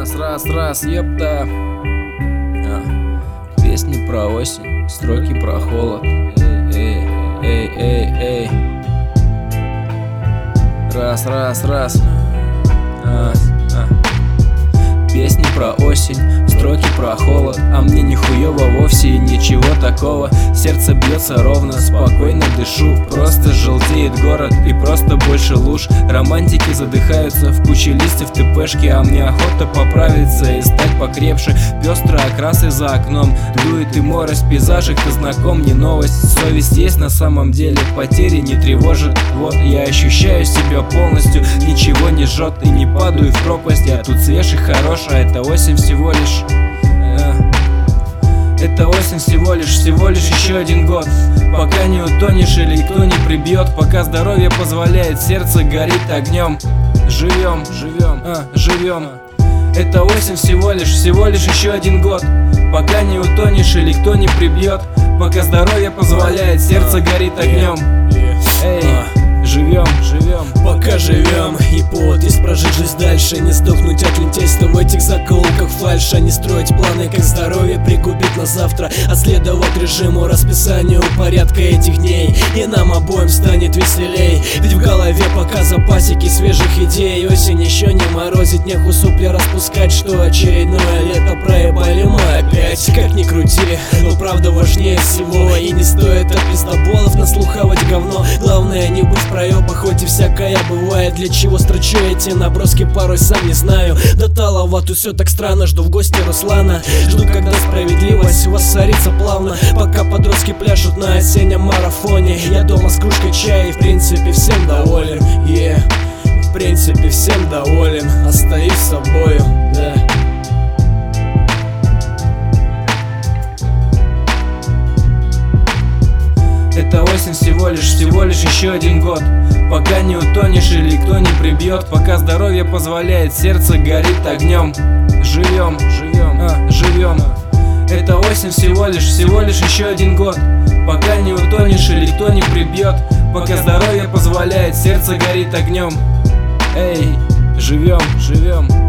Раз, епта. Песни про осень, строки про холод. Эй. Раз. Песни про осень, строки про холод. А мне не хуёво вовсе и ничего такого. Сердце бьется ровно, спокойно дышу. Просто желтеет город и просто больше луж. Романтики задыхаются в куче листьев ТПшки. А мне охота поправиться и стать покрепше. Пестрые окрасы за окном, дует и морось. Пейзажик ты знаком, не новость. Совесть есть на самом деле, потери не тревожит. Вот я ощущаю себя полностью, ничего не жжет и не падаю в пропасть. Я тут свеж и хорош, а это осень всего лишь. Это осень всего лишь еще один год. Пока не утонешь или кто не прибьет, пока здоровье позволяет, сердце горит огнем. Живем. Это осень всего лишь еще один год. Пока не утонешь или кто не прибьет, пока здоровье позволяет, сердце горит огнем. Эй, живем. Пока живем, и повод есть прожить жизнь дальше. Не сдохнуть от лентяйства в этих закоулках фальша. Не строить планы, как здоровье пригубить на завтра, а следовать режиму, расписанию порядка этих дней. И нам обоим станет веселей, ведь в голове пока запасики свежих идей. Осень еще не морозит, неху сопли распускать, что очередное лето проебали мы опять. Как ни крути, но правда важнее всего. И не стоит от пиздоболов наслухавать говно. Главное не быть в проебах, хоть и всякое бывает. Для чего строчу эти наброски, порой сам не знаю. До талого тут все так странно, жду в гости Руслана. Жду, когда справедливость воцарится плавно. Пока подростки пляшут на осеннем марафоне, я дома с кружкой чая и в принципе всем доволен. В принципе всем доволен, остаюсь собою, да. Это осень всего лишь еще один год. Пока не утонешь или кто не прибьет, пока здоровье позволяет, сердце горит огнем. Живем. Это осень всего лишь еще один год. Пока не утонешь или кто не прибьет, пока здоровье позволяет, сердце горит огнем. Эй, живем.